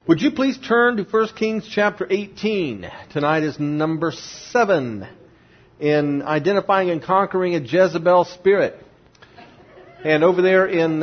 Would you please turn to 1 Kings chapter 18? Tonight is number 7 in identifying and conquering a Jezebel spirit. And over there in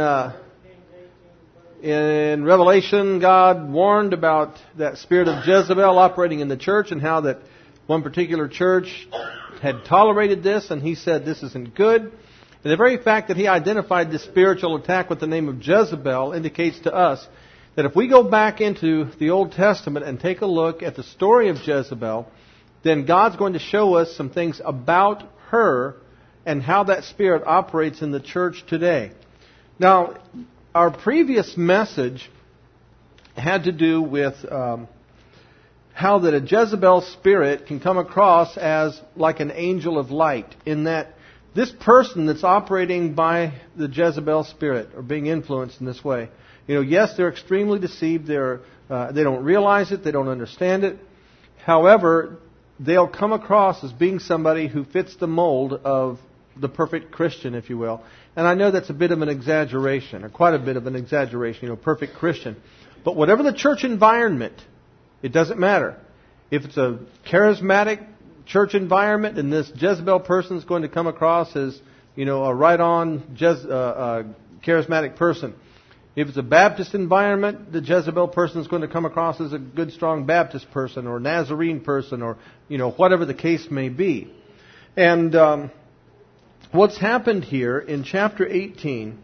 Revelation, God warned about that spirit of Jezebel operating in the church and how that one particular church had tolerated this, and He said this isn't good. And the very fact that He identified this spiritual attack with the name of Jezebel indicates to us that if we go back into the Old Testament and take a look at the story of Jezebel, then God's going to show us some things about her and how that spirit operates in the church today. Now, our previous message had to do with how that a Jezebel spirit can come across as like an angel of light, in that this person that's operating by the Jezebel spirit or being influenced in this way, yes, they're extremely deceived. They don't realize it. They don't understand it. However, they'll come across as being somebody who fits the mold of the perfect Christian, if you will. And I know that's a bit of an exaggeration, or quite a bit of an exaggeration, perfect Christian. But whatever the church environment, it doesn't matter. If it's a charismatic church environment, and this Jezebel person is going to come across as, a right-on charismatic person. If it's a Baptist environment, the Jezebel person is going to come across as a good, strong Baptist person or Nazarene person or, whatever the case may be. And what's happened here in chapter 18,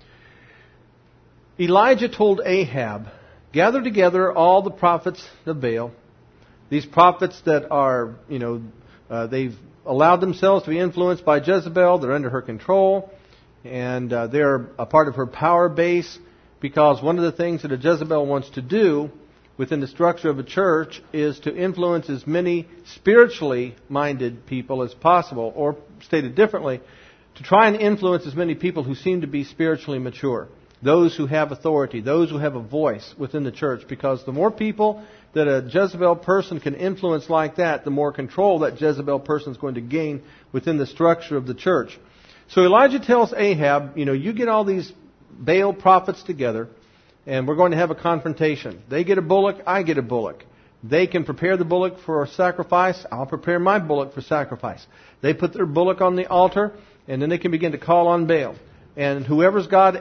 Elijah told Ahab, gather together all the prophets of Baal. These prophets that are, they've allowed themselves to be influenced by Jezebel. They're under her control. And they're a part of her power base. Because one of the things that a Jezebel wants to do within the structure of a church is to influence as many spiritually minded people as possible, or stated differently, to try and influence as many people who seem to be spiritually mature. Those who have authority, those who have a voice within the church. Because the more people that a Jezebel person can influence like that, the more control that Jezebel person is going to gain within the structure of the church. So Elijah tells Ahab, you get all these Baal prophets together, and we're going to have a confrontation. They get a bullock, I get a bullock. They can prepare the bullock for sacrifice, I'll prepare my bullock for sacrifice. They put their bullock on the altar, and then they can begin to call on Baal. And whatever God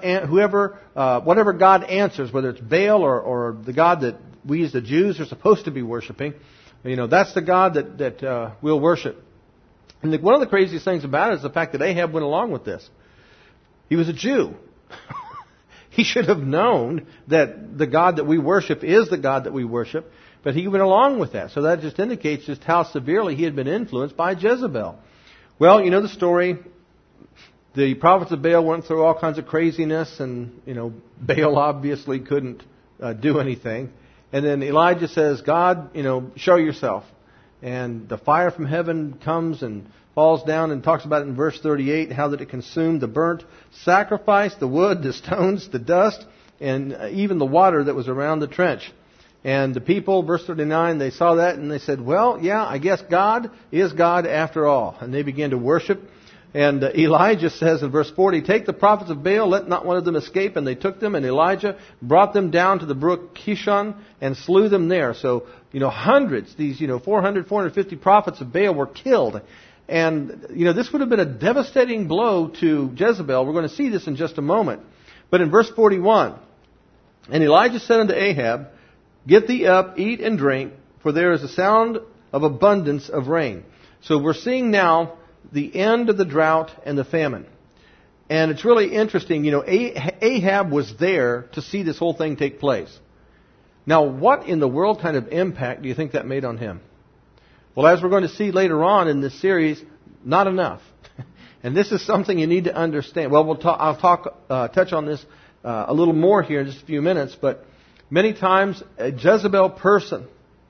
answers, whether it's Baal or the God that we as the Jews are supposed to be worshiping, that's the God that we'll worship. And one of the craziest things about it is the fact that Ahab went along with this. He was a Jew. He should have known that the God that we worship is the God that we worship, but he went along with that. So that just indicates just how severely he had been influenced by Jezebel. Well, the story. The prophets of Baal went through all kinds of craziness, and, Baal obviously couldn't do anything. And then Elijah says, God, show yourself. And the fire from heaven comes and falls down, and talks about it in verse 38, how that it consumed the burnt sacrifice, the wood, the stones, the dust, and even the water that was around the trench. And the people, verse 39, they saw that and they said, well, yeah, I guess God is God after all. And they began to worship. And Elijah says in verse 40, take the prophets of Baal, let not one of them escape. And they took them, and Elijah brought them down to the brook Kishon and slew them there. So, hundreds, these, 400, 450 prophets of Baal were killed. And, this would have been a devastating blow to Jezebel. We're going to see this in just a moment. But in verse 41, and Elijah said unto Ahab, get thee up, eat and drink, for there is a sound of abundance of rain. So we're seeing now the end of the drought and the famine. And it's really interesting, Ahab was there to see this whole thing take place. Now, what in the world kind of impact do you think that made on him? Well, as we're going to see later on in this series, not enough. And this is something you need to understand. Well, I'll touch on this a little more here in just a few minutes. But many times, a Jezebel person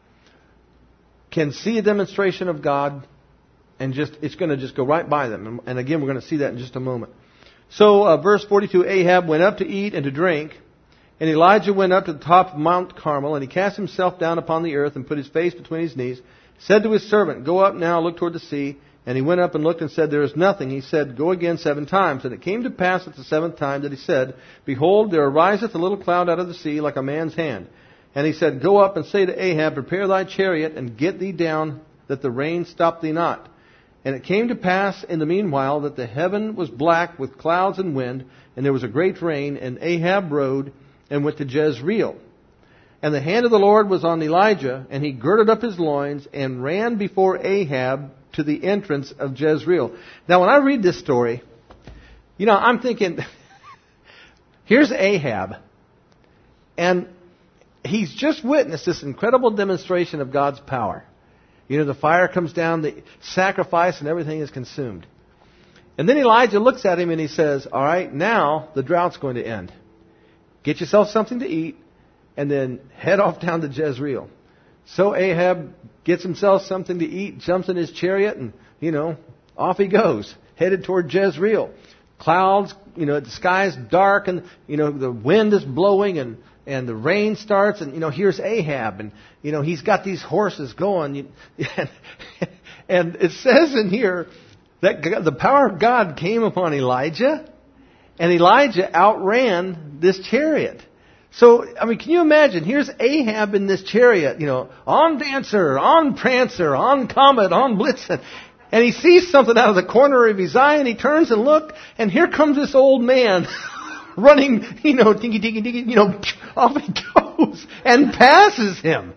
can see a demonstration of God, and it's going to just go right by them. And again, we're going to see that in just a moment. So, verse 42, Ahab went up to eat and to drink, and Elijah went up to the top of Mount Carmel, and he cast himself down upon the earth and put his face between his knees, said to his servant, go up now, look toward the sea. And he went up and looked and said, there is nothing. He said, go again 7 times. And it came to pass at the 7th time that he said, behold, there ariseth a little cloud out of the sea like a man's hand. And he said, "Go up and say to Ahab, prepare thy chariot and get thee down, that the rain stop thee not." And it came to pass in the meanwhile that the heaven was black with clouds and wind, and there was a great rain, and Ahab rode and went to Jezreel. And the hand of the Lord was on Elijah, and he girded up his loins and ran before Ahab to the entrance of Jezreel. Now, when I read this story, I'm thinking, here's Ahab, and he's just witnessed this incredible demonstration of God's power. The fire comes down, the sacrifice, and everything is consumed. And then Elijah looks at him and he says, "All right, now the drought's going to end. Get yourself something to eat, and then head off down to Jezreel." So Ahab gets himself something to eat, jumps in his chariot, and, off he goes, headed toward Jezreel. Clouds, the sky's dark, and, the wind is blowing, and the rain starts, and, here's Ahab, and, he's got these horses going. And it says in here that the power of God came upon Elijah, and Elijah outran this chariot. So, can you imagine? Here's Ahab in this chariot, on Dancer, on Prancer, on Comet, on Blitzen. And he sees something out of the corner of his eye, and he turns and looks, and here comes this old man running, dingy, off he goes, and passes him.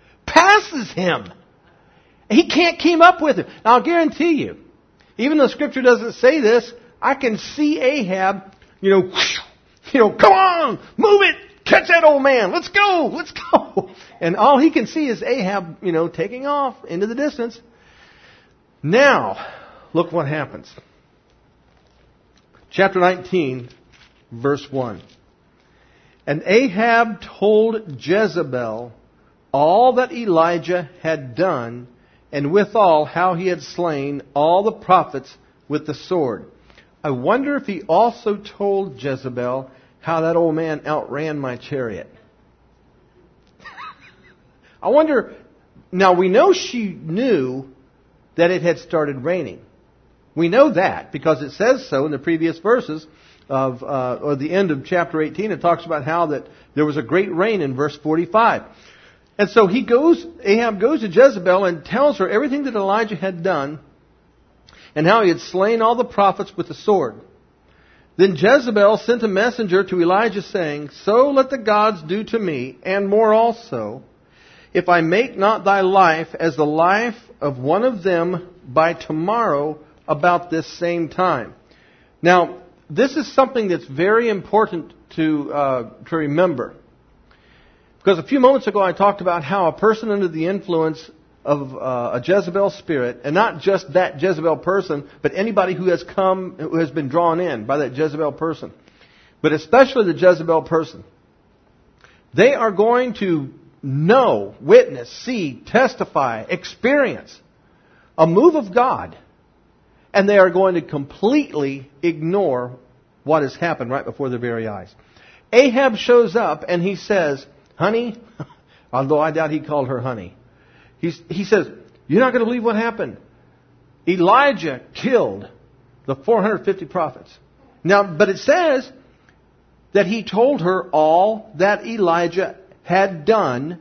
He can't keep up with him. Now, I'll guarantee you, even though Scripture doesn't say this, I can see Ahab, come on, move it, catch that old man, let's go. And all he can see is Ahab, taking off into the distance. Now, look what happens. Chapter 19, verse 1. And Ahab told Jezebel all that Elijah had done, and withal how he had slain all the prophets with the sword. I wonder if he also told Jezebel how that old man outran my chariot. I wonder, now we know she knew that it had started raining. We know that because it says so in the previous verses or the end of chapter 18. It talks about how that there was a great rain in verse 45. And so Ahab goes to Jezebel and tells her everything that Elijah had done and how he had slain all the prophets with the sword. Then Jezebel sent a messenger to Elijah saying, "So let the gods do to me, and more also, if I make not thy life as the life of one of them by tomorrow about this same time." Now, this is something that's very important to remember. Because a few moments ago I talked about how a person under the influence of a Jezebel spirit, and not just that Jezebel person, but anybody who has been drawn in by that Jezebel person, but especially the Jezebel person, they are going to know, witness, see, testify, experience a move of God, and they are going to completely ignore what has happened right before their very eyes. Ahab shows up and he says, "Honey," although I doubt he called her honey. He says, "You're not going to believe what happened. Elijah killed the 450 prophets." Now, but it says that he told her all that Elijah had done,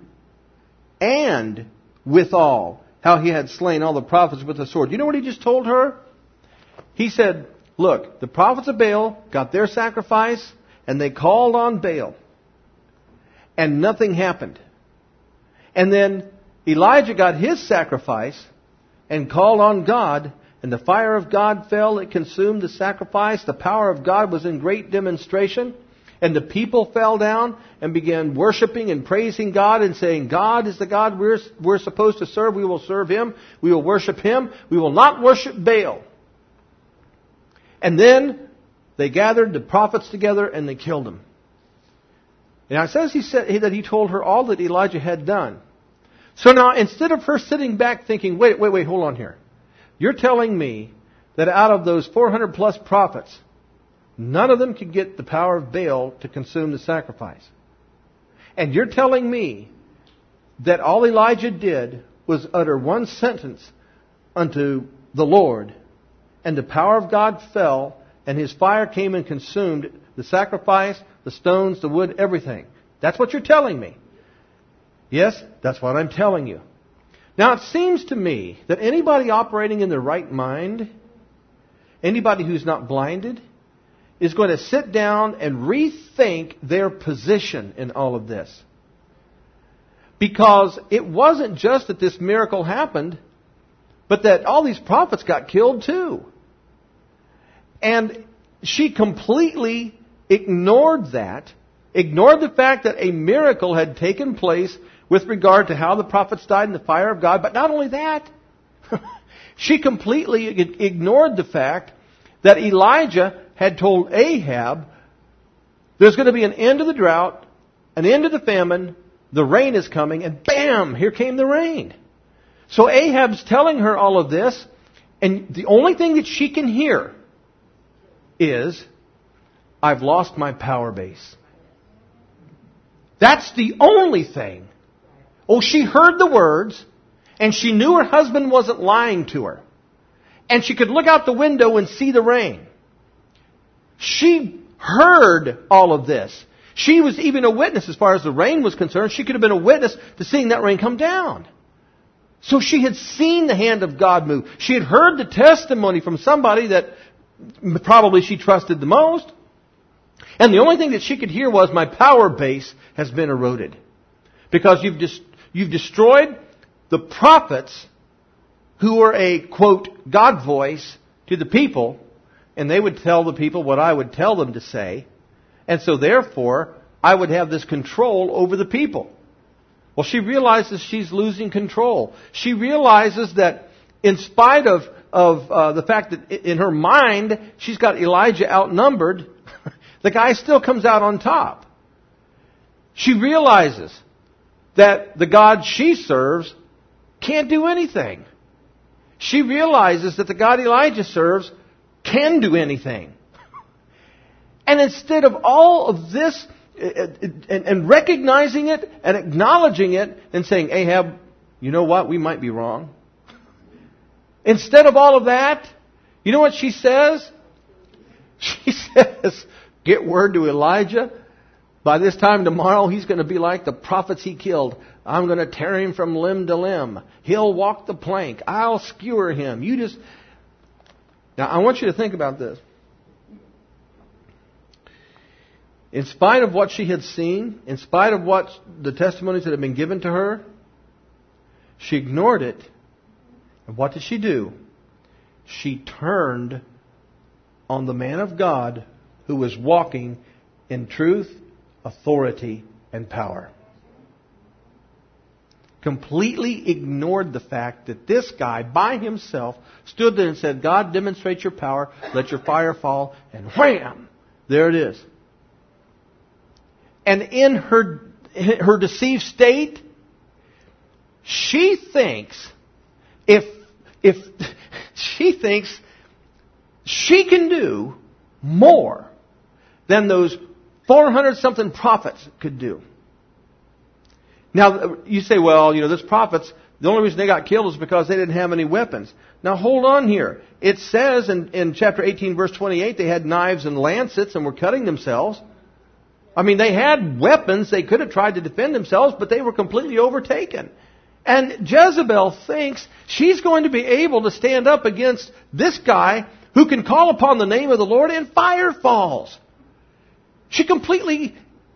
and withal how he had slain all the prophets with the sword. You know what he just told her? He said, "Look, the prophets of Baal got their sacrifice, and they called on Baal, and nothing happened. And then Elijah got his sacrifice and called on God, and the fire of God fell, it consumed the sacrifice. The power of God was in great demonstration. And the people fell down and began worshiping and praising God and saying, 'God is the God we're supposed to serve. We will serve Him. We will worship Him. We will not worship Baal.' And then they gathered the prophets together and they killed them." Now it says that he told her all that Elijah had done. So now, instead of her sitting back thinking, wait, hold on here. You're telling me that out of those 400 plus prophets, none of them could get the power of Baal to consume the sacrifice. And you're telling me that all Elijah did was utter one sentence unto the Lord, and the power of God fell, and His fire came and consumed the sacrifice, the stones, the wood, everything. That's what you're telling me. Yes, that's what I'm telling you. Now, it seems to me that anybody operating in their right mind, anybody who's not blinded, is going to sit down and rethink their position in all of this. Because it wasn't just that this miracle happened, but that all these prophets got killed too. And she completely ignored that, ignored the fact that a miracle had taken place with regard to how the prophets died in the fire of God. But not only that, she completely ignored the fact that Elijah had told Ahab, there's going to be an end to the drought, an end to the famine, the rain is coming, and bam, here came the rain. So Ahab's telling her all of this, and the only thing that she can hear is, I've lost my power base. That's the only thing. Oh, she heard the words, and she knew her husband wasn't lying to her. And she could look out the window and see the rain. She heard all of this. She was even a witness as far as the rain was concerned. She could have been a witness to seeing that rain come down. So she had seen the hand of God move. She had heard the testimony from somebody that probably she trusted the most. And the only thing that she could hear was, my power base has been eroded. Because you've destroyed the prophets who were a, quote, God voice to the people, and they would tell the people what I would tell them to say. And so therefore, I would have this control over the people. Well, she realizes she's losing control. She realizes that in spite of the fact that in her mind she's got Elijah outnumbered, the guy still comes out on top. She realizes that the God she serves can't do anything. She realizes that the God Elijah serves can do anything. And instead of all of this, and recognizing it and acknowledging it and saying, Ahab, you know what, we might be wrong. Instead of all of that, you know what she says? She says, get word to Elijah. By this time tomorrow, he's going to be like the prophets he killed. I'm going to tear him from limb to limb. He'll walk the plank. I'll skewer him. Now, I want you to think about this. In spite of what she had seen, in spite of what the testimonies that had been given to her, she ignored it. And what did she do? She turned on the man of God who was walking in truth, authority, and power. Completely ignored the fact that this guy by himself stood there and said, God, demonstrate your power, let your fire fall, and wham! There it is. And in her deceived state, she thinks if she thinks she can do more than those 400-something prophets could do. Now, you say, well, those prophets, the only reason they got killed is because they didn't have any weapons. Now, hold on here. It says in chapter 18, verse 28, they had knives and lancets and were cutting themselves. I mean, they had weapons. They could have tried to defend themselves, but they were completely overtaken. And Jezebel thinks she's going to be able to stand up against this guy who can call upon the name of the Lord and fire falls. She completely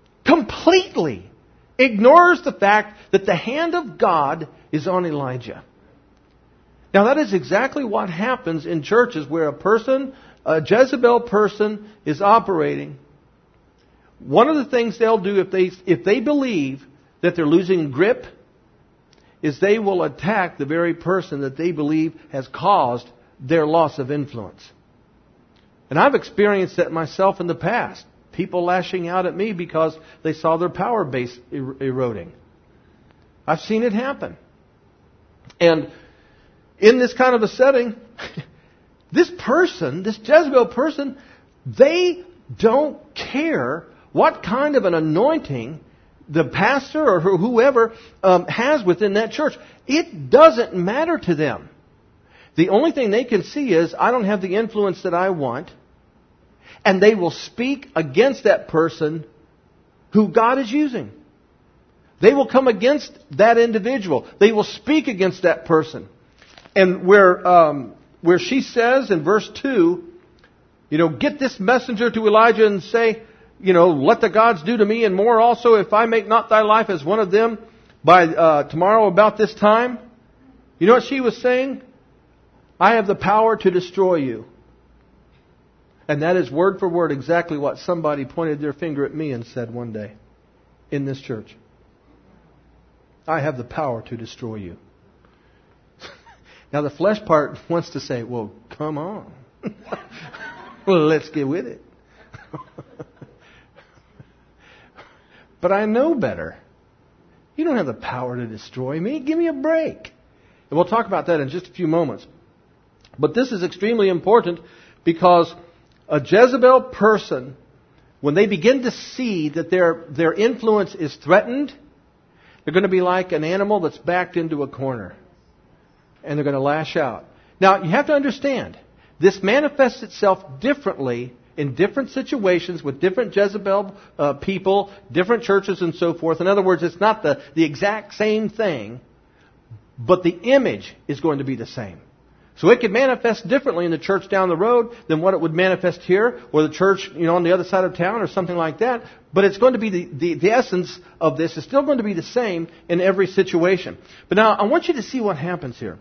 ignores the fact that the hand of God is on Elijah. Now, that is exactly what happens in churches where a Jezebel person is operating. One of the things they'll do if they believe that they're losing grip is they will attack the very person that they believe has caused their loss of influence. And I've experienced that myself in the past. People lashing out at me because they saw their power base eroding. I've seen it happen. And in this kind of a setting, this Jezebel person, they don't care what kind of an anointing the pastor or whoever has within that church. It doesn't matter to them. The only thing they can see is, I don't have the influence that I want. And they will speak against that person who God is using. They will come against that individual. They will speak against that person. And where she says in verse 2, get this messenger to Elijah and say, let the gods do to me and more also if I make not thy life as one of them by tomorrow about this time. You know what she was saying? I have the power to destroy you. And that is word for word exactly what somebody pointed their finger at me and said one day in this church. I have the power to destroy you. Now the flesh part wants to say, well, come on. Well, let's get with it. But I know better. You don't have the power to destroy me. Give me a break. And we'll talk about that in just a few moments. But this is extremely important because a Jezebel person, when they begin to see that their influence is threatened, they're going to be like an animal that's backed into a corner. And they're going to lash out. Now, you have to understand, this manifests itself differently in different situations with different Jezebel people, different churches and so forth. In other words, it's not the exact same thing, but the image is going to be the same. So it could manifest differently in the church down the road than what it would manifest here, or the church, on the other side of town, or something like that. But it's going to be the essence of this is still going to be the same in every situation. But now I want you to see what happens here.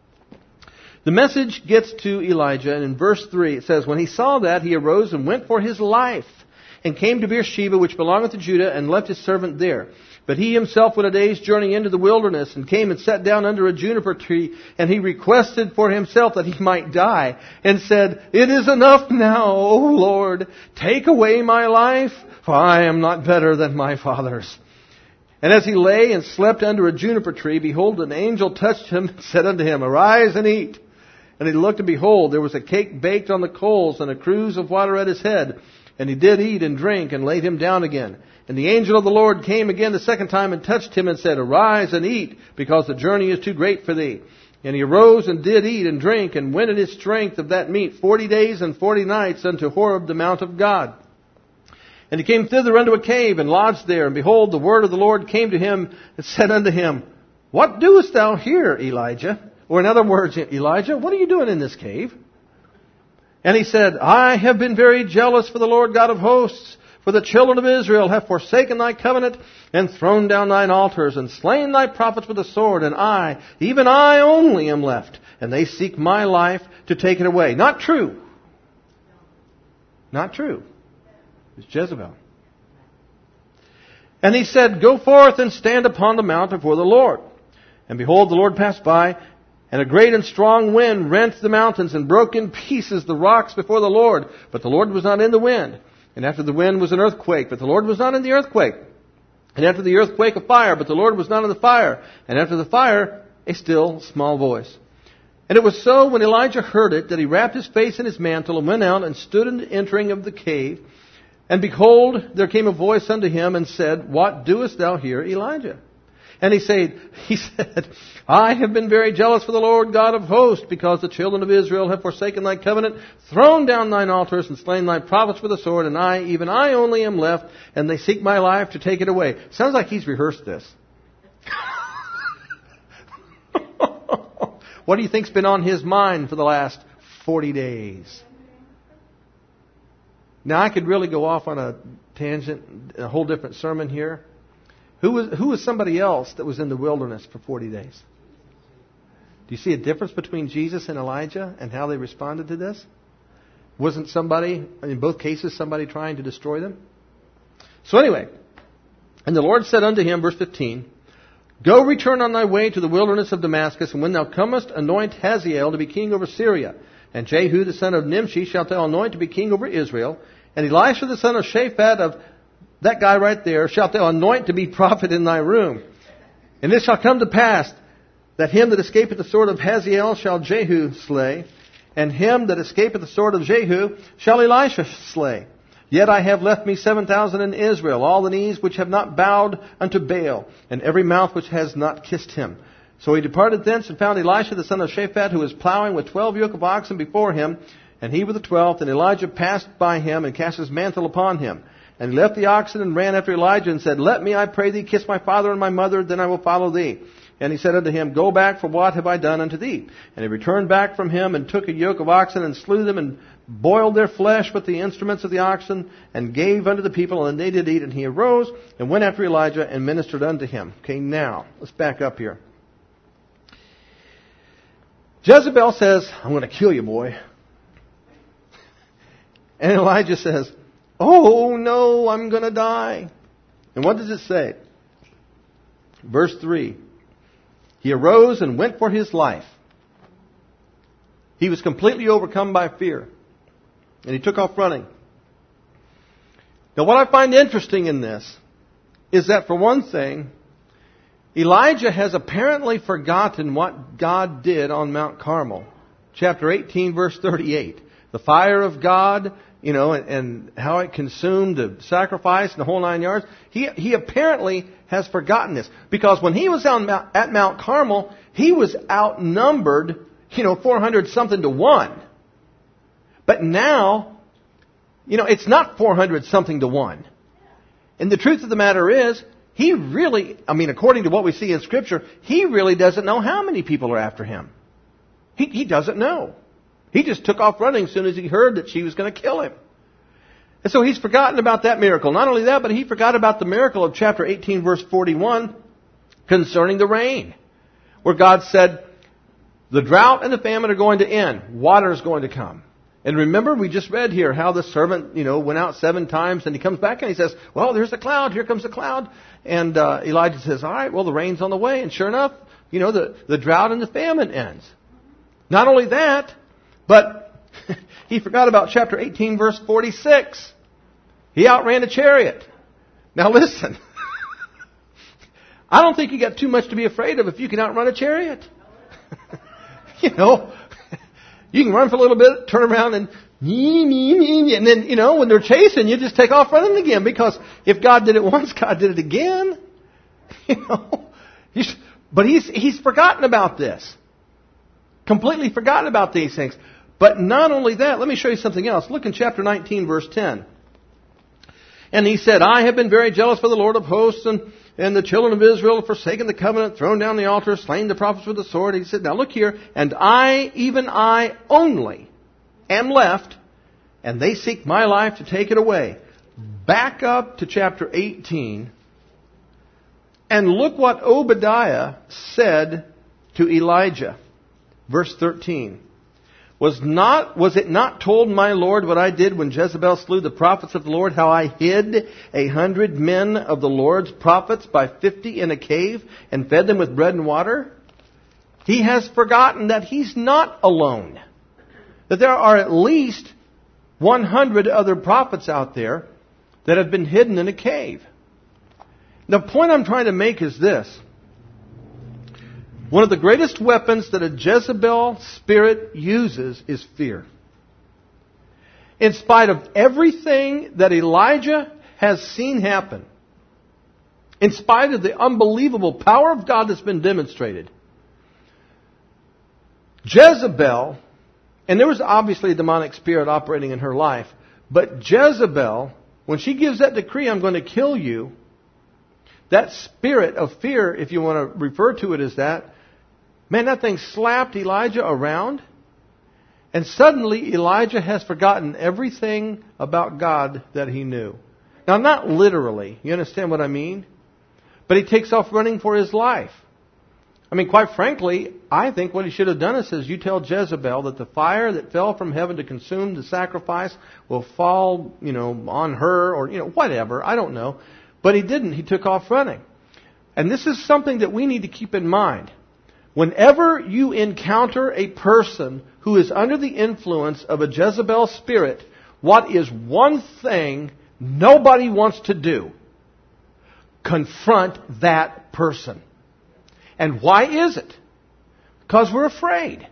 The message gets to Elijah, and in verse 3 it says, when he saw that, he arose and went for his life, and came to Beersheba, which belongeth to Judah, and left his servant there. But he himself went a day's journey into the wilderness, and came and sat down under a juniper tree, and he requested for himself that he might die, and said, it is enough now, O Lord, take away my life, for I am not better than my fathers. And as he lay and slept under a juniper tree, behold, an angel touched him, and said unto him, arise and eat. And he looked, and behold, there was a cake baked on the coals, and a cruse of water at his head. And he did eat and drink, and laid him down again. And the angel of the Lord came again the second time, and touched him, and said, arise and eat, because the journey is too great for thee. And he arose and did eat and drink, and went in his strength of that meat 40 days and 40 nights unto Horeb, the mount of God. And he came thither unto a cave, and lodged there. And behold, the word of the Lord came to him, and said unto him, what doest thou here, Elijah? Or in other words, Elijah, what are you doing in this cave? And he said, I have been very jealous for the Lord God of hosts, for the children of Israel have forsaken thy covenant, and thrown down thine altars, and slain thy prophets with the sword, and I, even I only am left, and they seek my life to take it away. Not true. Not true. It's Jezebel. And he said, go forth and stand upon the mount before the Lord. And behold, the Lord passed by, and a great and strong wind rent the mountains and broke in pieces the rocks before the Lord. But the Lord was not in the wind. And after the wind was an earthquake, but the Lord was not in the earthquake. And after the earthquake a fire, but the Lord was not in the fire. And after the fire a still small voice. And it was so when Elijah heard it that he wrapped his face in his mantle and went out and stood in the entering of the cave. And behold, there came a voice unto him and said, what doest thou here, Elijah? And he said, I have been very jealous for the Lord God of hosts, because the children of Israel have forsaken thy covenant, thrown down thine altars, and slain thy prophets with the sword, and I, even I only am left, and they seek my life to take it away. Sounds like he's rehearsed this. What do you think's been on his mind for the last 40 days? Now, I could really go off on a tangent, a whole different sermon here. Who was somebody else that was in the wilderness for 40 days? Do you see a difference between Jesus and Elijah and how they responded to this? Wasn't somebody, in both cases, somebody trying to destroy them? So anyway, and the Lord said unto him, verse 15, go return on thy way to the wilderness of Damascus, and when thou comest, anoint Hazael to be king over Syria. And Jehu the son of Nimshi shalt thou anoint to be king over Israel. And Elisha the son of Shaphat of that guy right there, shalt thou anoint to be prophet in thy room. And it shall come to pass that him that escapeth the sword of Hazael shall Jehu slay, and him that escapeth the sword of Jehu shall Elisha slay. Yet I have left me 7,000 in Israel, all the knees which have not bowed unto Baal, and every mouth which has not kissed him. So he departed thence and found Elisha the son of Shaphat, who was plowing with 12 yoke of oxen before him, and he with the 12th. And Elijah passed by him and cast his mantle upon him. And he left the oxen and ran after Elijah and said, Let me, I pray thee, kiss my father and my mother, then I will follow thee. And he said unto him, Go back, for what have I done unto thee? And he returned back from him and took a yoke of oxen and slew them and boiled their flesh with the instruments of the oxen and gave unto the people, and they did eat. And he arose and went after Elijah and ministered unto him. Okay, now, let's back up here. Jezebel says, I'm going to kill you, boy. And Elijah says, Oh, no, I'm going to die. And what does it say? Verse 3. He arose and went for his life. He was completely overcome by fear. And he took off running. Now, what I find interesting in this is that, for one thing, Elijah has apparently forgotten what God did on Mount Carmel. Chapter 18, verse 38. The fire of God, and how it consumed the sacrifice and the whole 9 yards. He apparently has forgotten this. Because when he was at Mount Carmel, he was outnumbered, 400 something to 1. But now, it's not 400 something to 1. And the truth of the matter is, he really, according to what we see in Scripture, he really doesn't know how many people are after him. He doesn't know. He just took off running as soon as he heard that she was going to kill him. And so he's forgotten about that miracle. Not only that, but he forgot about the miracle of chapter 18, verse 41, concerning the rain, where God said, the drought and the famine are going to end. Water is going to come. And remember, we just read here how the servant, went out 7 times, and he comes back and he says, well, there's a cloud. Here comes a cloud. And Elijah says, all right, well, the rain's on the way. And sure enough, the drought and the famine ends. Not only that, but he forgot about chapter 18, verse 46. He outran a chariot. Now listen, I don't think you got too much to be afraid of if you can outrun a chariot. You can run for a little bit, turn around and then, when they're chasing you, just take off running again. Because if God did it once, God did it again. But he's forgotten about this. Completely forgotten about these things. But not only that, let me show you something else. Look in chapter 19, verse 10. And he said, I have been very jealous for the Lord of hosts, and the children of Israel have forsaken the covenant, thrown down the altar, slain the prophets with the sword. He said, now look here, and I, even I only, am left, and they seek my life to take it away. Back up to chapter 18, and look what Obadiah said to Elijah. Verse 13. Was it not told my Lord what I did when Jezebel slew the prophets of the Lord, how I hid 100 men of the Lord's prophets by 50 in a cave and fed them with bread and water? He has forgotten that he's not alone. That there are at least 100 other prophets out there that have been hidden in a cave. The point I'm trying to make is this. One of the greatest weapons that a Jezebel spirit uses is fear. In spite of everything that Elijah has seen happen, in spite of the unbelievable power of God that's been demonstrated, Jezebel, and there was obviously a demonic spirit operating in her life, but Jezebel, when she gives that decree, I'm going to kill you, that spirit of fear, if you want to refer to it as that, man, that thing slapped Elijah around. And suddenly Elijah has forgotten everything about God that he knew. Now, not literally. You understand what I mean? But he takes off running for his life. Quite frankly, I think what he should have done is says, you tell Jezebel that the fire that fell from heaven to consume the sacrifice will fall, on her or, whatever. I don't know. But he didn't. He took off running. And this is something that we need to keep in mind. Whenever you encounter a person who is under the influence of a Jezebel spirit, what is one thing nobody wants to do? Confront that person. And why is it? Because we're afraid.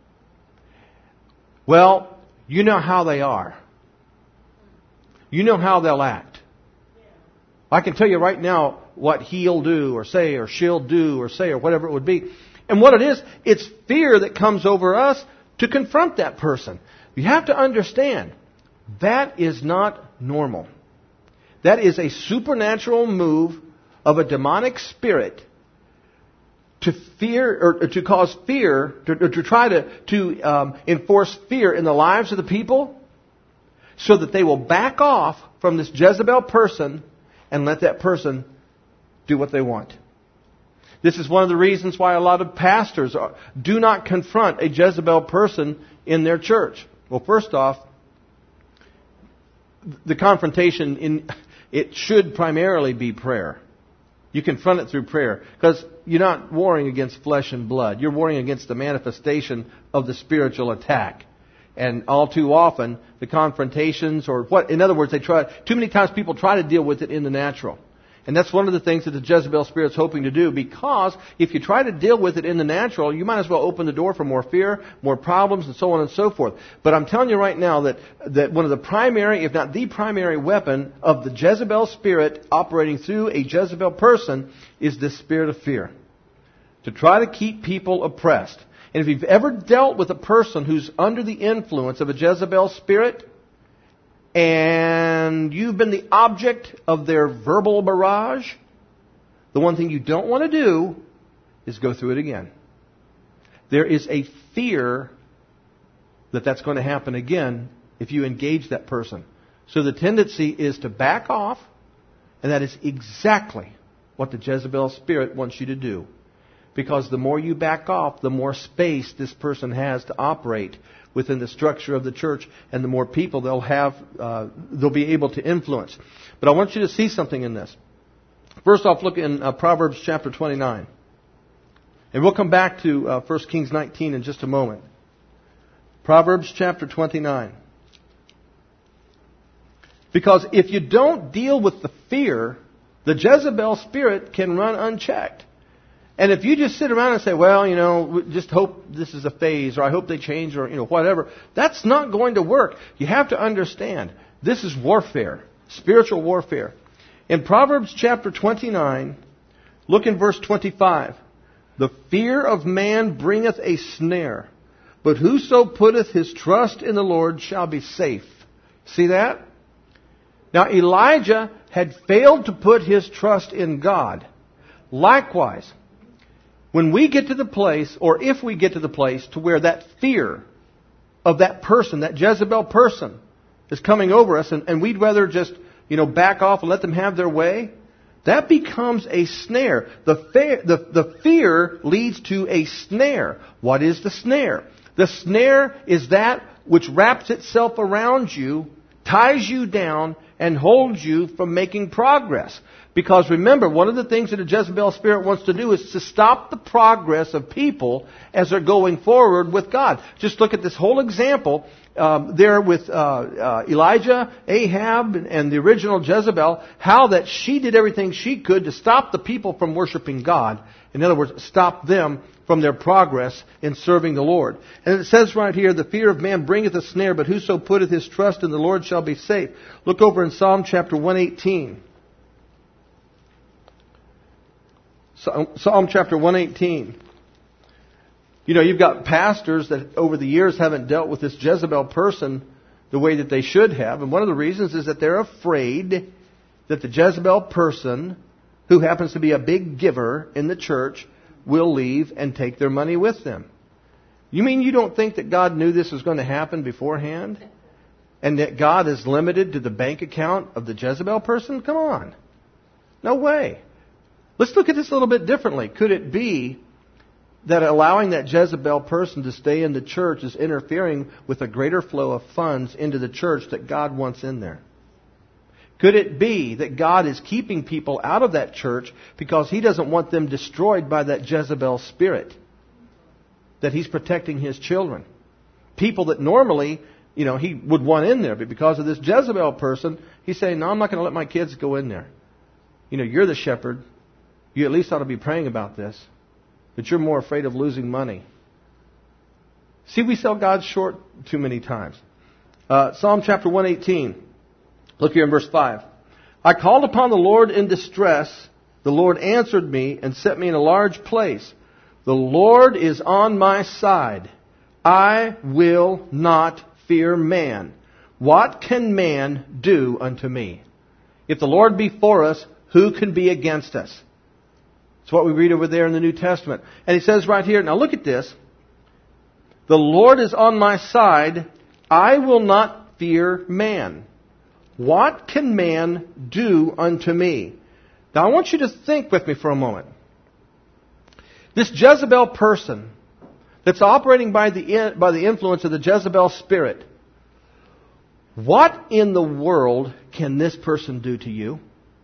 Well, you know how they are. You know how they'll act. I can tell you right now what he'll do or say or she'll do or say or whatever it would be. And what it is, it's fear that comes over us to confront that person. You have to understand, that is not normal. That is a supernatural move of a demonic spirit to fear, or to cause fear, to try to enforce fear in the lives of the people, so that they will back off from this Jezebel person and let that person do what they want. This is one of the reasons why a lot of pastors do not confront a Jezebel person in their church. Well, first off, the confrontation, it should primarily be prayer. You confront it through prayer, because you're not warring against flesh and blood. You're warring against the manifestation of the spiritual attack. And all too often, the confrontations, or what, in other words, too many times people try to deal with it in the natural. And that's one of the things that the Jezebel spirit's hoping to do, because if you try to deal with it in the natural, you might as well open the door for more fear, more problems, and so on and so forth. But I'm telling you right now that one of the primary, if not the primary weapon of the Jezebel spirit operating through a Jezebel person is this spirit of fear. To try to keep people oppressed. And if you've ever dealt with a person who's under the influence of a Jezebel spirit, and you've been the object of their verbal barrage, the one thing you don't want to do is go through it again. There is a fear that that's going to happen again if you engage that person. So the tendency is to back off, and that is exactly what the Jezebel spirit wants you to do. Because the more you back off, the more space this person has to operate within the structure of the church, and the more people they'll be able to influence. But I want you to see something in this. First off, look in Proverbs chapter 29. And we'll come back to 1 Kings 19 in just a moment. Proverbs chapter 29. Because if you don't deal with the fear, the Jezebel spirit can run unchecked. And if you just sit around and say, well, just hope this is a phase, or I hope they change, or, whatever, that's not going to work. You have to understand, this is warfare, spiritual warfare. In Proverbs chapter 29, look in verse 25. The fear of man bringeth a snare, but whoso putteth his trust in the Lord shall be safe. See that? Now Elijah had failed to put his trust in God. Likewise, when we get to the place, or if we get to the place to where that fear of that person, that Jezebel person, is coming over us, and we'd rather just, back off and let them have their way, that becomes a snare. The fear leads to a snare. What is the snare? The snare is that which wraps itself around you, ties you down, and holds you from making progress. Because remember, one of the things that a Jezebel spirit wants to do is to stop the progress of people as they're going forward with God. Just look at this whole example there with Elijah, Ahab, and the original Jezebel, how that she did everything she could to stop the people from worshiping God. In other words, stop them from their progress in serving the Lord. And it says right here, the fear of man bringeth a snare, but whoso putteth his trust in the Lord shall be safe. Look over in Psalm chapter 118. Psalm chapter 118. You've got pastors that over the years haven't dealt with this Jezebel person the way that they should have. And one of the reasons is that they're afraid that the Jezebel person, who happens to be a big giver in the church, will leave and take their money with them. You mean you don't think that God knew this was going to happen beforehand? And that God is limited to the bank account of the Jezebel person? Come on. No way. Let's look at this a little bit differently. Could it be that allowing that Jezebel person to stay in the church is interfering with a greater flow of funds into the church that God wants in there? Could it be that God is keeping people out of that church because He doesn't want them destroyed by that Jezebel spirit? That He's protecting His children. People that normally, He would want in there, but because of this Jezebel person, He's saying, no, I'm not going to let my kids go in there. You're the shepherd. You at least ought to be praying about this. But you're more afraid of losing money. See, we sell God short too many times. Psalm chapter 118. Look here in verse 5. I called upon the Lord in distress. The Lord answered me and set me in a large place. The Lord is on my side. I will not fear man. What can man do unto me? If the Lord be for us, who can be against us? It's what we read over there in the New Testament. And he says right here, now look at this. The Lord is on my side. I will not fear man. What can man do unto me? Now I want you to think with me for a moment. This Jezebel person that's operating by the influence of the Jezebel spirit, what in the world can this person do to you?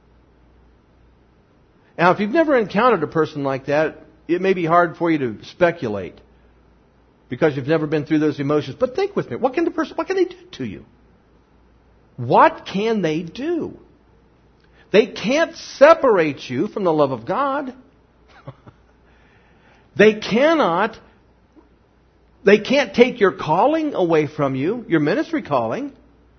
Now, if you've never encountered a person like that, it may be hard for you to speculate because you've never been through those emotions. But think with me. What can they do to you? What can they do? They can't separate you from the love of God. They can't take your calling away from you, your ministry calling.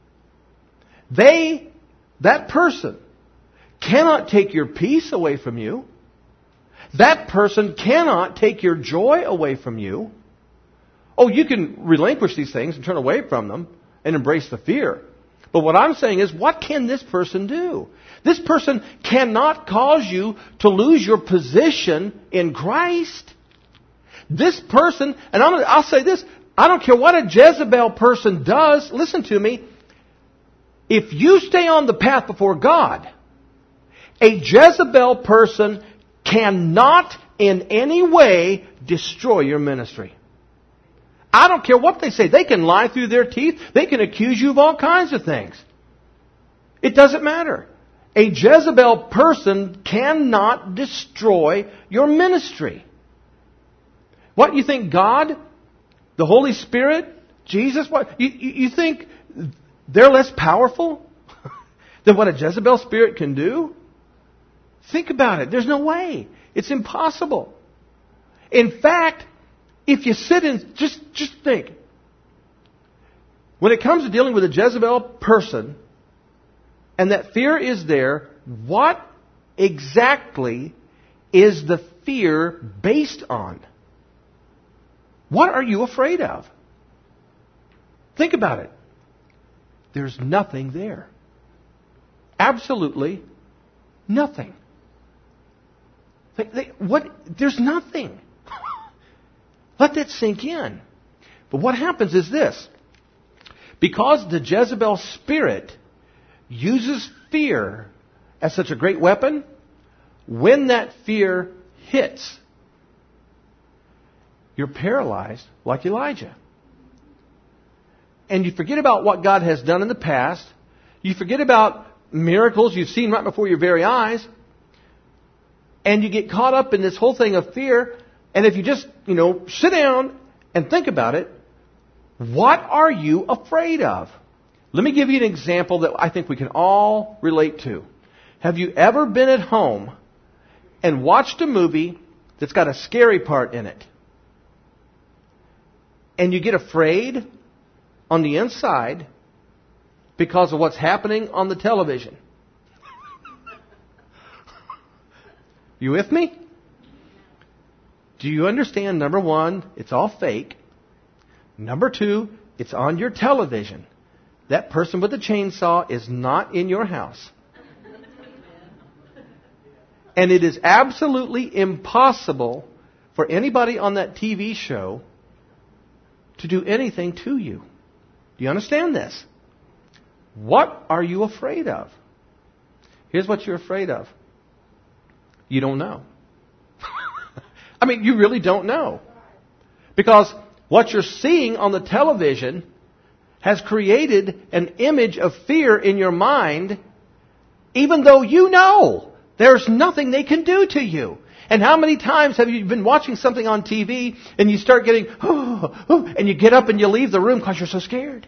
That person cannot take your peace away from you. That person cannot take your joy away from you. Oh, you can relinquish these things and turn away from them and embrace the fear. But what I'm saying is, what can this person do? This person cannot cause you to lose your position in Christ. This person, and I'll say this, I don't care what a Jezebel person does, listen to me, if you stay on the path before God, a Jezebel person cannot in any way destroy your ministry. I don't care what they say. They can lie through their teeth. They can accuse you of all kinds of things. It doesn't matter. A Jezebel person cannot destroy your ministry. What, you think God, the Holy Spirit, Jesus, what? You think they're less powerful than what a Jezebel spirit can do? Think about it. There's no way. It's impossible. In fact, if you sit and just think, when it comes to dealing with a Jezebel person, and that fear is there, what exactly is the fear based on? What are you afraid of? Think about it. There's nothing there. Absolutely nothing. There's nothing. Let that sink in. But what happens is this. Because the Jezebel spirit uses fear as such a great weapon, when that fear hits, you're paralyzed like Elijah. And you forget about what God has done in the past. You forget about miracles you've seen right before your very eyes. And you get caught up in this whole thing of fear. And if you just, sit down and think about it, what are you afraid of? Let me give you an example that I think we can all relate to. Have you ever been at home and watched a movie that's got a scary part in it? And you get afraid on the inside because of what's happening on the television. You with me? Do you understand, number one, it's all fake. Number two, it's on your television. That person with the chainsaw is not in your house. And it is absolutely impossible for anybody on that TV show to do anything to you. Do you understand this? What are you afraid of? Here's what you're afraid of. You don't know. I mean, you really don't know. Because what you're seeing on the television has created an image of fear in your mind, even though you know there's nothing they can do to you. And how many times have you been watching something on TV and you start getting, and you get up and you leave the room because you're so scared?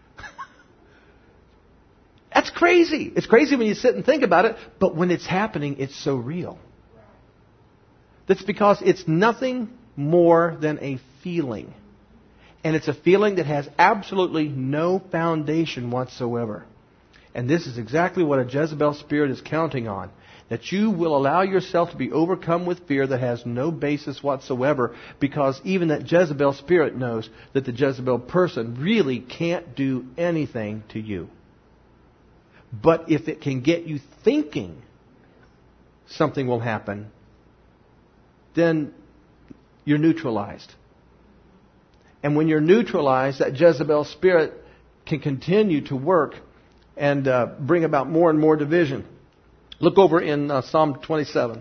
That's crazy. It's crazy when you sit and think about it, but when it's happening, it's so real. That's because it's nothing more than a feeling. And it's a feeling that has absolutely no foundation whatsoever. And this is exactly what a Jezebel spirit is counting on. That you will allow yourself to be overcome with fear that has no basis whatsoever, because even that Jezebel spirit knows that the Jezebel person really can't do anything to you. But if it can get you thinking something will happen, then you're neutralized. And when you're neutralized, that Jezebel spirit can continue to work and bring about more and more division. Look over in Psalm 27.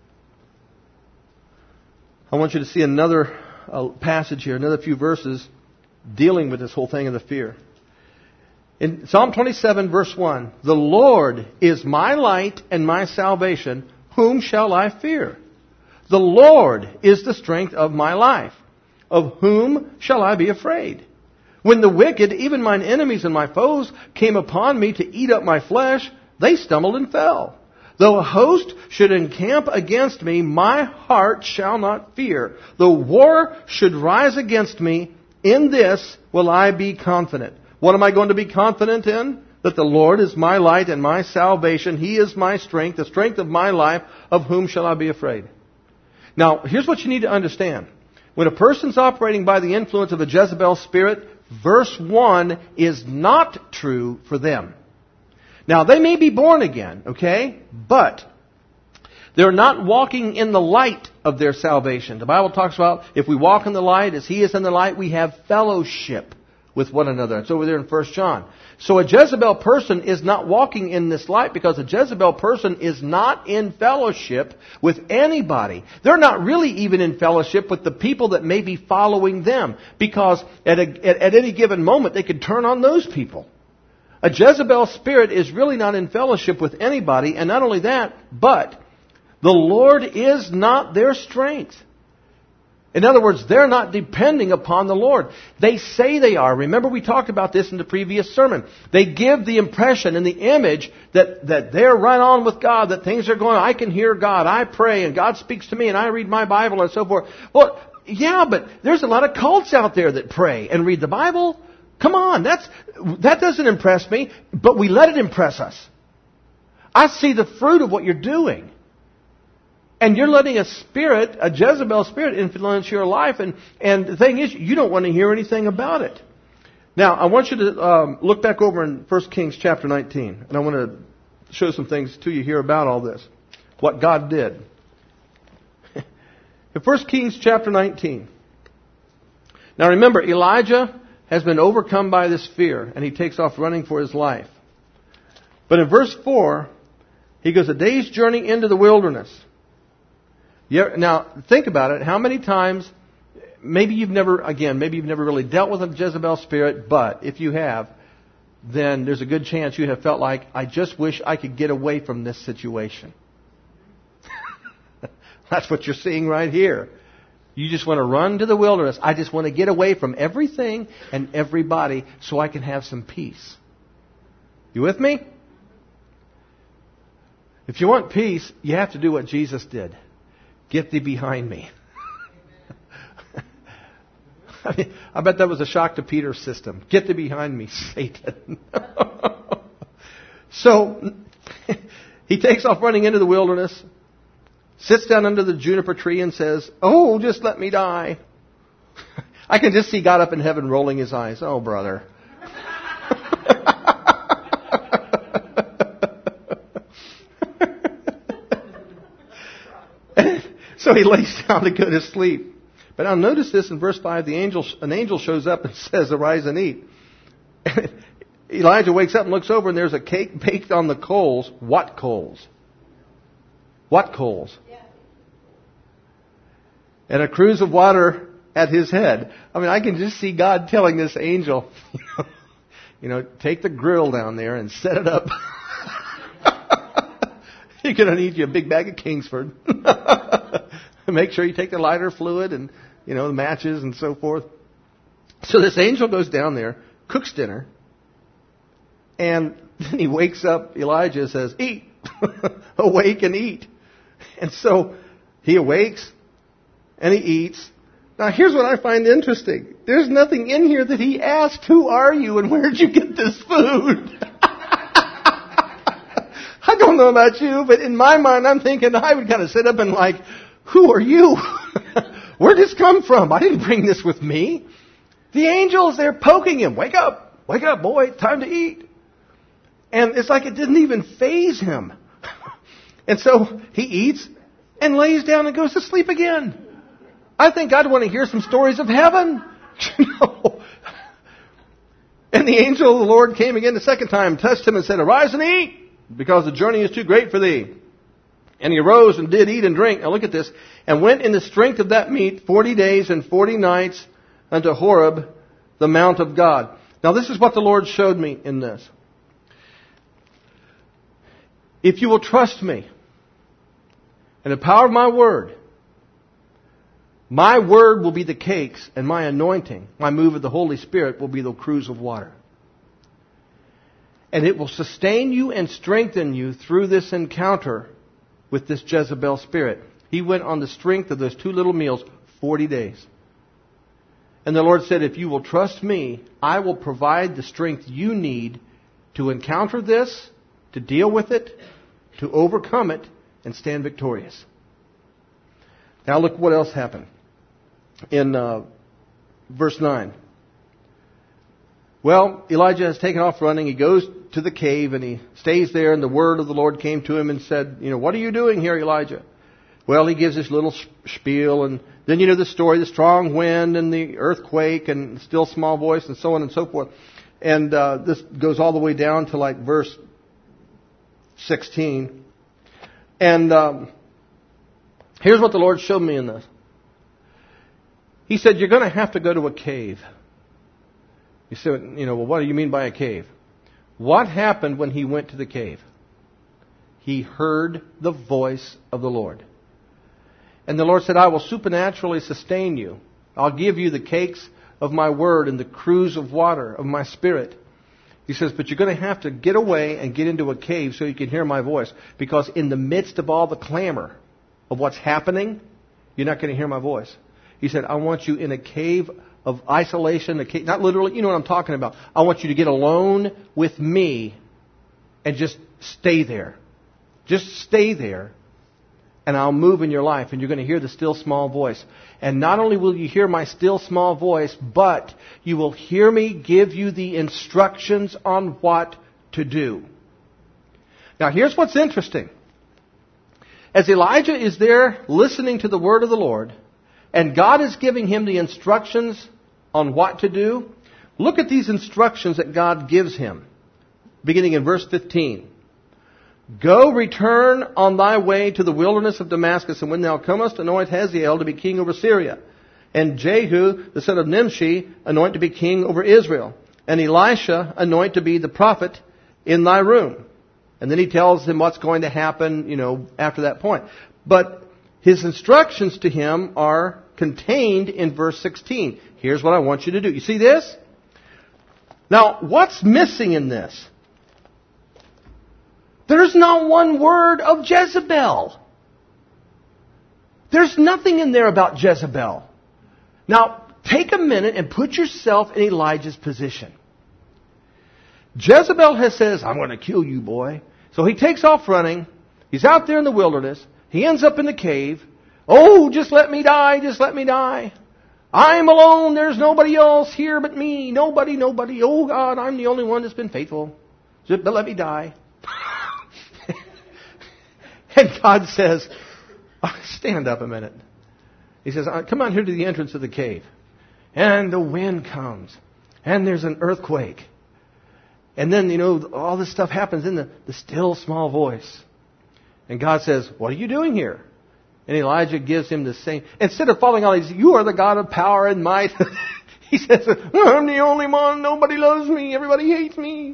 I want you to see another passage here, another few verses dealing with this whole thing of the fear. In Psalm 27, verse 1, "The Lord is my light and my salvation. Whom shall I fear? The Lord is the strength of my life. Of whom shall I be afraid? When the wicked, even mine enemies and my foes, came upon me to eat up my flesh, they stumbled and fell. Though a host should encamp against me, my heart shall not fear. Though war should rise against me, in this will I be confident." What am I going to be confident in? That the Lord is my light and my salvation. He is my strength, the strength of my life. Of whom shall I be afraid? Now, here's what you need to understand. When a person's operating by the influence of a Jezebel spirit, verse 1 is not true for them. Now, they may be born again, okay? But they're not walking in the light of their salvation. The Bible talks about if we walk in the light as He is in the light, we have fellowship with one another. It's over there in 1 John. So a Jezebel person is not walking in this light because a Jezebel person is not in fellowship with anybody. They're not really even in fellowship with the people that may be following them, because at any given moment they could turn on those people. A Jezebel spirit is really not in fellowship with anybody, and not only that, but the Lord is not their strength. In other words, they're not depending upon the Lord. They say they are. Remember, we talked about this in the previous sermon. They give the impression and the image that they're right on with God, that things are going on. I can hear God. I pray and God speaks to me and I read my Bible and so forth. Well, yeah, but there's a lot of cults out there that pray and read the Bible. Come on, that doesn't impress me, but we let it impress us. I see the fruit of what you're doing. And you're letting a Jezebel spirit influence your life. And the thing is, you don't want to hear anything about it. Now, I want you to look back over in 1 Kings chapter 19. And I want to show some things to you here about all this. What God did. In 1 Kings chapter 19. Now remember, Elijah has been overcome by this fear. And he takes off running for his life. But in verse 4, he goes a day's journey into the wilderness. Now, think about it. How many times, maybe you've never really dealt with a Jezebel spirit, but if you have, then there's a good chance you have felt like, I just wish I could get away from this situation. That's what you're seeing right here. You just want to run to the wilderness. I just want to get away from everything and everybody so I can have some peace. You with me? If you want peace, you have to do what Jesus did. Get thee behind me. I bet that was a shock to Peter's system. Get thee behind me, Satan. So, he takes off running into the wilderness, sits down under the juniper tree and says, "Oh, just let me die." I can just see God up in heaven rolling his eyes. "Oh, brother." So he lays down to go to sleep. But now notice this in verse 5, an angel shows up and says, "Arise and eat." Elijah wakes up and looks over and there's a cake baked on the coals. What coals? What coals? Yeah. And a cruse of water at his head. I mean, I can just see God telling this angel, take the grill down there and set it up. You're going to need you a big bag of Kingsford. Make sure you take the lighter fluid and, the matches and so forth. So this angel goes down there, cooks dinner, and then he wakes up Elijah and says, "Eat, awake and eat." And so he awakes and he eats. Now here's what I find interesting. There's nothing in here that he asked, "Who are you and where did you get this food?" I don't know about you, but in my mind I'm thinking I would kind of sit up and like, "Who are you? Where did this come from? I didn't bring this with me." The angels, they're poking him. Wake up, boy, time to eat." And it's like it didn't even faze him. And so he eats and lays down and goes to sleep again. I think I'd want to hear some stories of heaven. And the angel of the Lord came again the second time, touched him and said, "Arise and eat, because the journey is too great for thee." And he arose and did eat and drink. Now look at this. And went in the strength of that meat 40 days and 40 nights unto Horeb, the mount of God. Now this is what the Lord showed me in this. If you will trust me and the power of my word will be the cakes, and my anointing, my move of the Holy Spirit, will be the cruse of water. And it will sustain you and strengthen you through this encounter with this Jezebel spirit. He went on the strength of those 2 little meals 40 days. And the Lord said, if you will trust me, I will provide the strength you need to encounter this, to deal with it, to overcome it, and stand victorious. Now look what else happened. In verse 9. Well, Elijah has taken off running. He goes to the cave and he stays there, and the word of the Lord came to him and said, what are you doing here, Elijah? Well, he gives this little spiel, and then the story, the strong wind and the earthquake and still small voice and so on and so forth. And this goes all the way down to like verse 16. And here's what the Lord showed me in this. He said, you're going to have to go to a cave. You said, well, what do you mean by a cave? What happened when he went to the cave? He heard the voice of the Lord. And the Lord said, I will supernaturally sustain you. I'll give you the cakes of my word and the cruse of water of my spirit. He says, but you're going to have to get away and get into a cave so you can hear my voice. Because in the midst of all the clamor of what's happening, you're not going to hear my voice. He said, I want you in a cave of isolation, a cave, not literally, you know what I'm talking about. I want you to get alone with me and just stay there. Just stay there, and I'll move in your life, and you're going to hear the still small voice. And not only will you hear my still small voice, but you will hear me give you the instructions on what to do. Now here's what's interesting. As Elijah is there listening to the word of the Lord, and God is giving him the instructions on what to do, look at these instructions that God gives him, beginning in verse 15. Go, return on thy way to the wilderness of Damascus, and when thou comest, anoint Hazael to be king over Syria, and Jehu, the son of Nimshi, anoint to be king over Israel, and Elisha anoint to be the prophet in thy room. And then he tells him what's going to happen, after that point. But his instructions to him are contained in verse 16. Here's what I want you to do. You see this? Now, what's missing in this? There's not one word of Jezebel. There's nothing in there about Jezebel. Now, take a minute and put yourself in Elijah's position. Jezebel says, I'm going to kill you, boy. So he takes off running. He's out there in the wilderness. He ends up in the cave. Oh, just let me die. Just let me die. I'm alone. There's nobody else here but me. Nobody. Oh, God, I'm the only one that's been faithful. But let me die. And God says, stand up a minute. He says, come on here to the entrance of the cave. And the wind comes. And there's an earthquake. And then, all this stuff happens in the still small voice. And God says, what are you doing here? And Elijah gives him the same. Instead of falling on, he says, you are the God of power and might. He says, I'm the only one. Nobody loves me. Everybody hates me.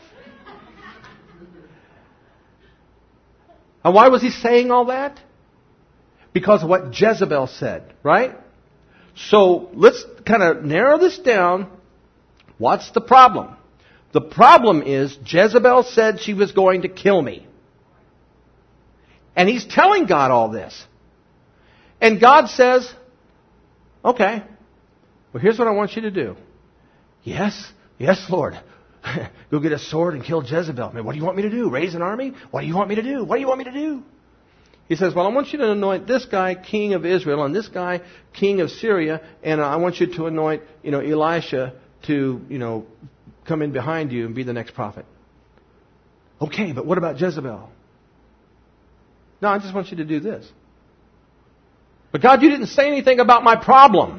And why was he saying all that? Because of what Jezebel said, right? So let's kind of narrow this down. What's the problem? The problem is Jezebel said she was going to kill me. And he's telling God all this. And God says, okay, well, here's what I want you to do. Yes, Lord. Go get a sword and kill Jezebel. What do you want me to do? Raise an army? What do you want me to do? What do you want me to do? He says, well, I want you to anoint this guy king of Israel and this guy king of Syria. And I want you to anoint, Elisha to, come in behind you and be the next prophet. Okay, but what about Jezebel? No, I just want you to do this. But God, you didn't say anything about my problem.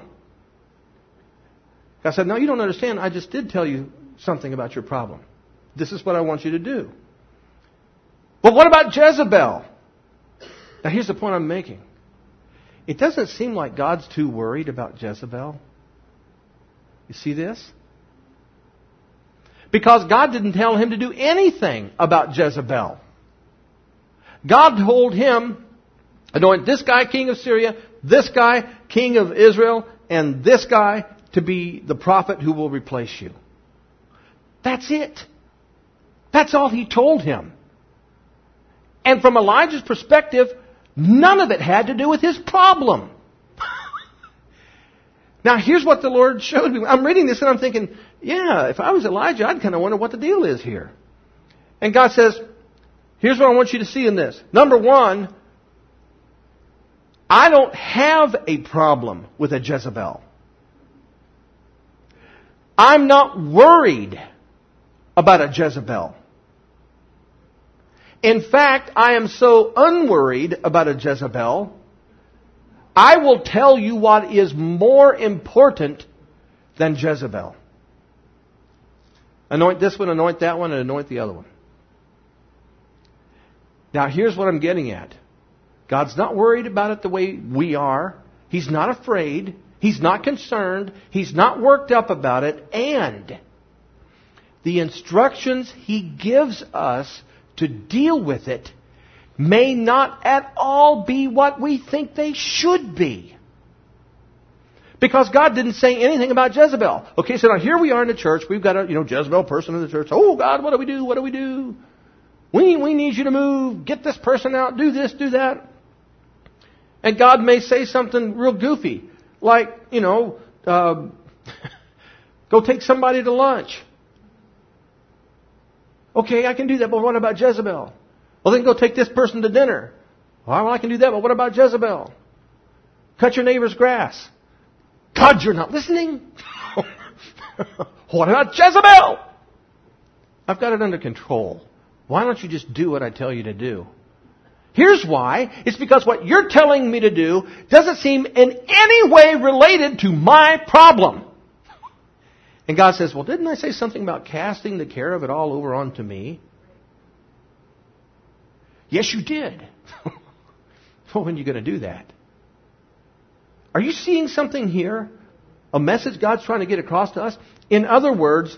God said, no, you don't understand. I just did tell you something about your problem. This is what I want you to do. But what about Jezebel? Now here's the point I'm making. It doesn't seem like God's too worried about Jezebel. You see this? Because God didn't tell him to do anything about Jezebel. God told him, anoint this guy king of Syria, this guy king of Israel, and this guy to be the prophet who will replace you. That's it. That's all he told him. And from Elijah's perspective, none of it had to do with his problem. Now, here's what the Lord showed me. I'm reading this and I'm thinking, yeah, if I was Elijah, I'd kind of wonder what the deal is here. And God says, here's what I want you to see in this. Number one, I don't have a problem with a Jezebel. I'm not worried about a Jezebel. In fact, I am so unworried about a Jezebel, I will tell you what is more important than Jezebel. Anoint this one, anoint that one, and anoint the other one. Now, here's what I'm getting at. God's not worried about it the way we are. He's not afraid. He's not concerned. He's not worked up about it. And the instructions He gives us to deal with it may not at all be what we think they should be. Because God didn't say anything about Jezebel. Okay, so now here we are in the church. We've got a Jezebel person in the church. Oh, God, what do we do? What do we do? We need you to move. Get this person out. Do this, do that. And God may say something real goofy. Like, go take somebody to lunch. Okay, I can do that, but what about Jezebel? Well, then go take this person to dinner. Well, I can do that, but what about Jezebel? Cut your neighbor's grass. God, you're not listening? What about Jezebel? I've got it under control. Why don't you just do what I tell you to do? Here's why. It's because what you're telling me to do doesn't seem in any way related to my problem. And God says, well, didn't I say something about casting the care of it all over onto me? Yes, you did. Well, when are you going to do that? Are you seeing something here? A message God's trying to get across to us? In other words,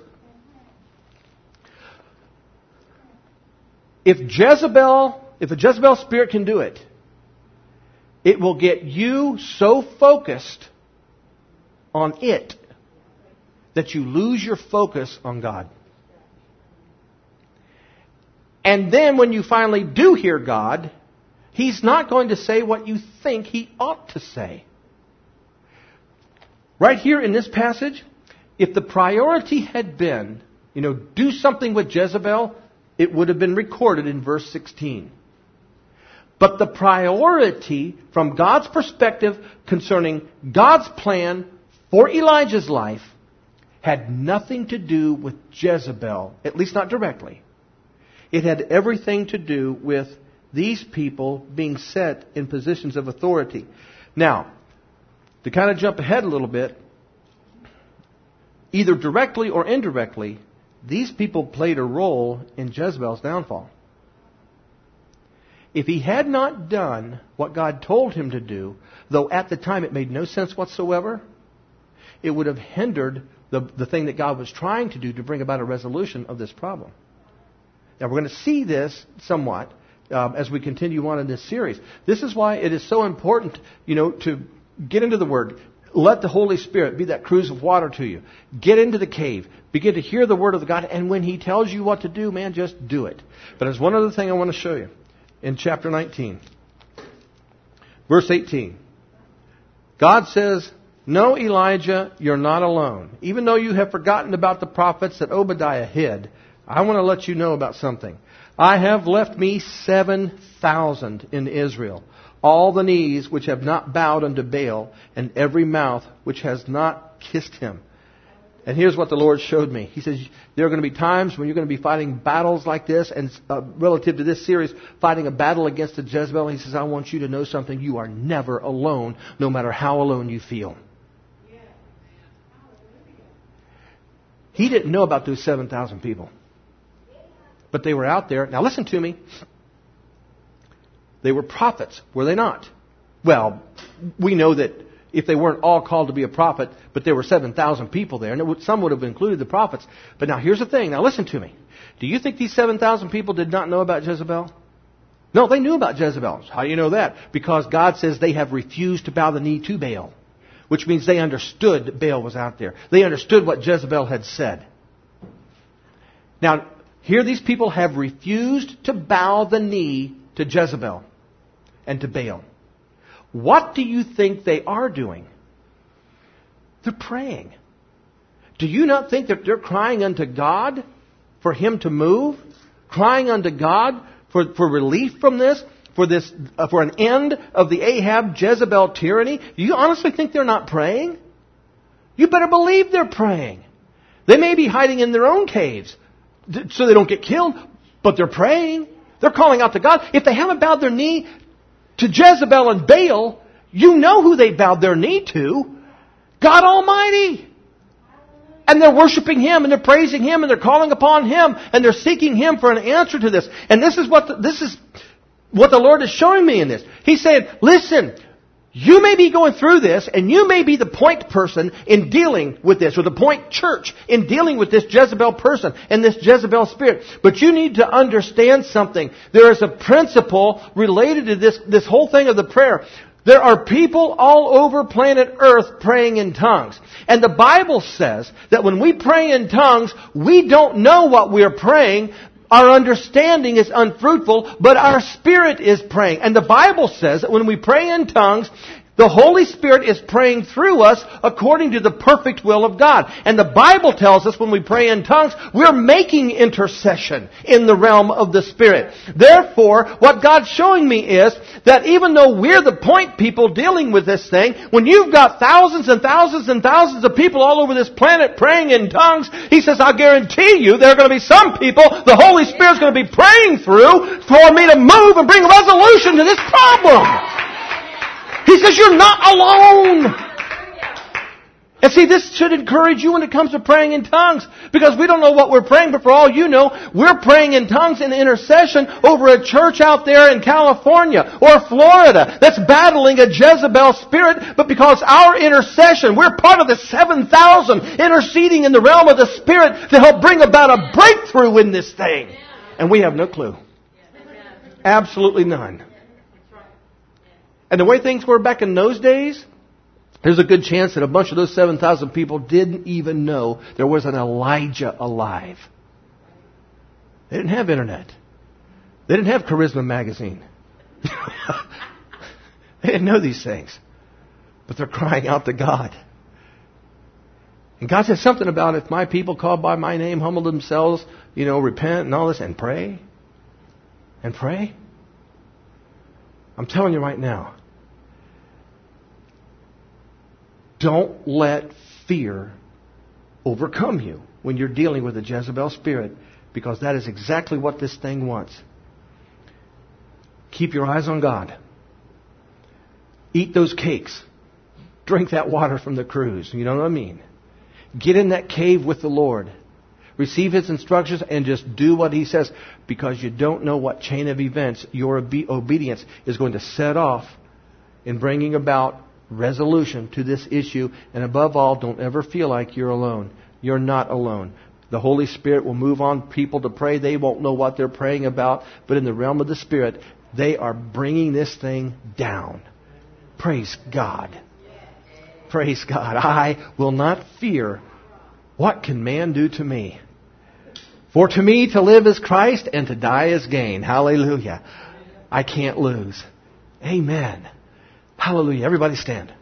if a Jezebel spirit can do it, it will get you so focused on it that you lose your focus on God. And then when you finally do hear God, He's not going to say what you think He ought to say. Right here in this passage, if the priority had been, do something with Jezebel, it would have been recorded in verse 16. But the priority from God's perspective concerning God's plan for Elijah's life had nothing to do with Jezebel, at least not directly. It had everything to do with these people being set in positions of authority. Now, to kind of jump ahead a little bit, either directly or indirectly, these people played a role in Jezebel's downfall. If he had not done what God told him to do, though at the time it made no sense whatsoever, it would have hindered the thing that God was trying to do to bring about a resolution of this problem. Now, we're going to see this somewhat as we continue on in this series. This is why it is so important, to get into the Word. Let the Holy Spirit be that cruse of water to you. Get into the cave. Begin to hear the Word of God. And when He tells you what to do, man, just do it. But there's one other thing I want to show you. In chapter 19, verse 18. God says, no, Elijah, you're not alone. Even though you have forgotten about the prophets that Obadiah hid, I want to let you know about something. I have left me 7,000 in Israel, all the knees which have not bowed unto Baal, and every mouth which has not kissed him. And here's what the Lord showed me. He says, there are going to be times when you're going to be fighting battles like this, and relative to this series, fighting a battle against a Jezebel. He says, I want you to know something. You are never alone, no matter how alone you feel. He didn't know about those 7,000 people. But they were out there. Now listen to me. They were prophets, were they not? Well, we know that if they weren't all called to be a prophet, but there were 7,000 people there, and some would have included the prophets. But now here's the thing. Now listen to me. Do you think these 7,000 people did not know about Jezebel? No, they knew about Jezebel. How do you know that? Because God says they have refused to bow the knee to Baal, which means they understood that Baal was out there. They understood what Jezebel had said. Now, here these people have refused to bow the knee to Jezebel and to Baal. What do you think they are doing? They're praying. Do you not think that they're crying unto God for Him to move? Crying unto God for relief from this? For an end of the Ahab Jezebel tyranny? Do you honestly think they're not praying? You better believe they're praying. They may be hiding in their own caves so they don't get killed, but they're praying. They're calling out to God. If they haven't bowed their knee to Jezebel and Baal, you know who they bowed their knee to. God Almighty. And they're worshiping Him, and they're praising Him, and they're calling upon Him, and they're seeking Him for an answer to this. And this is what the Lord is showing me in this. He's saying, listen, you may be going through this, and you may be the point person in dealing with this, or the point church in dealing with this Jezebel person and this Jezebel spirit. But you need to understand something. There is a principle related to this whole thing of the prayer. There are people all over planet Earth praying in tongues. And the Bible says that when we pray in tongues, we don't know what we're praying. Our understanding is unfruitful, but our spirit is praying. And the Bible says that when we pray in tongues, the Holy Spirit is praying through us according to the perfect will of God. And the Bible tells us when we pray in tongues, we're making intercession in the realm of the Spirit. Therefore, what God's showing me is that even though we're the point people dealing with this thing, when you've got thousands and thousands and thousands of people all over this planet praying in tongues, He says, I guarantee you there are going to be some people the Holy Spirit's going to be praying through for me to move and bring a resolution to this problem. He says, you're not alone. And see, this should encourage you when it comes to praying in tongues. Because we don't know what we're praying, but for all you know, we're praying in tongues in intercession over a church out there in California or Florida that's battling a Jezebel spirit. But because our intercession, we're part of the 7,000 interceding in the realm of the Spirit to help bring about a breakthrough in this thing. And we have no clue. Absolutely none. And the way things were back in those days, there's a good chance that a bunch of those 7,000 people didn't even know there was an Elijah alive. They didn't have internet. They didn't have Charisma magazine. They didn't know these things. But they're crying out to God. And God says something about if my people called by my name humble themselves, repent and all this, and pray. And pray. I'm telling you right now, don't let fear overcome you when you're dealing with a Jezebel spirit, because that is exactly what this thing wants. Keep your eyes on God. Eat those cakes. Drink that water from the cruse. You know what I mean? Get in that cave with the Lord. Receive His instructions and just do what He says, because you don't know what chain of events your obedience is going to set off in bringing about resolution to this issue. And above all, don't ever feel like you're alone. You're not alone. The Holy Spirit will move on people to pray. They won't know what they're praying about, but in the realm of the Spirit, they are bringing this thing down. Praise God. Praise God. I will not fear. What can man do to me? For to me to live is Christ and to die is gain. Hallelujah. I can't lose. Amen. Hallelujah. Everybody stand.